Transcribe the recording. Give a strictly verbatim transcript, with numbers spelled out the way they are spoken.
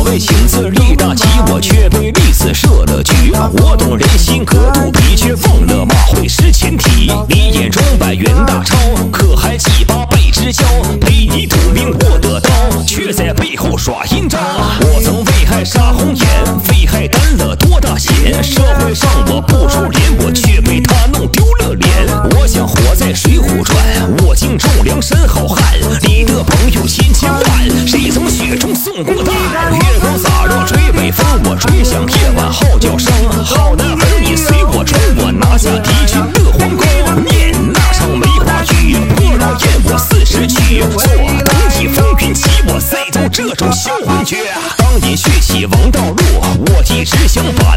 谓情字力大旗，我却被历史设了局。我懂人心隔肚皮，却忘了马会是前提。你眼中百元大钞，可还几把倍之交？陪你赌命握得刀，却在背后耍阴招。我曾为害杀红眼，为害担了多大险？社会上我不出脸，我却被他弄丢了脸。我想活在水浒传，我敬重梁山好汉。你的朋友千千万，谁从雪中送过蛋？月光洒落吹北风，我吹响夜晚号角声。好男儿你随我冲，我拿下敌军的皇宫。念那场梅花雨，破老燕我四十曲。坐等你风云起，我赛斗这种修文诀。当年血洗王道路，我一直想把